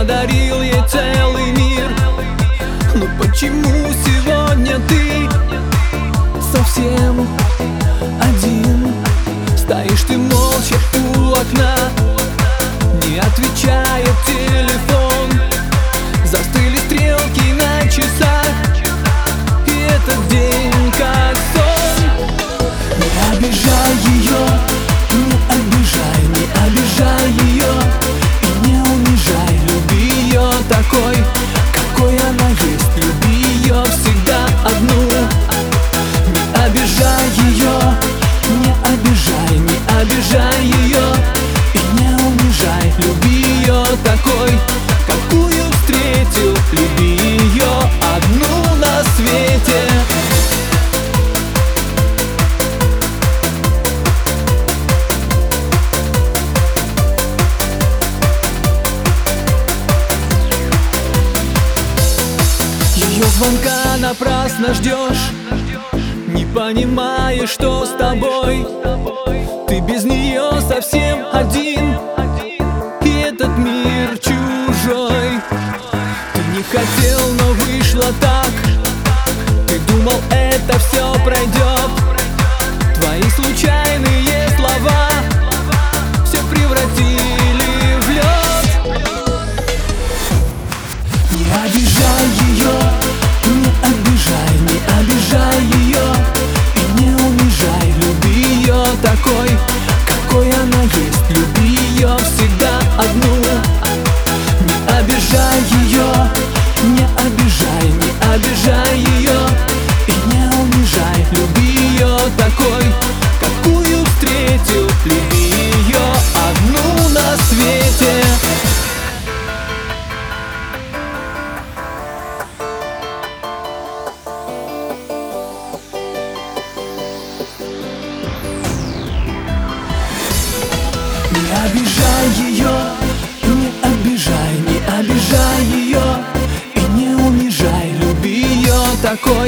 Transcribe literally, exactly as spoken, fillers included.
подарил ей целый мир. Но почему сегодня ты совсем один? Стоишь ты молча у окна, не отвечает телефон. Застыли стрелки на часах, и этот день как сон. Не обижай ее, не обижай, не обижай ее и не унижай. Люби ее такой, какой она есть. Люби ее всегда одну. Не обижай ее, не обижай, не обижай ее и не унижай. Люби ее такой, какую встретил. Люби ее одну на свете. Ее звонка напрасно ждешь, не понимаешь, что с тобой. Ты без нее совсем один, и этот мир чужой. Ты не хотел, но вышло так. Ты думал, это все пройдет. Твои случайные слова все превратили в лед. Не обижай ее, не обижай, не обижай ее и не унижай. Люби ее такой, какой она есть. Люби ее всегда одну. Не обижай ее, не обижай, не обижай ее и не унижай. Люби ее такой, какую встретил. Люби ее одну на свете. Не обижай ее, не обижай, не обижай ее и не унижай. Люби ее такой,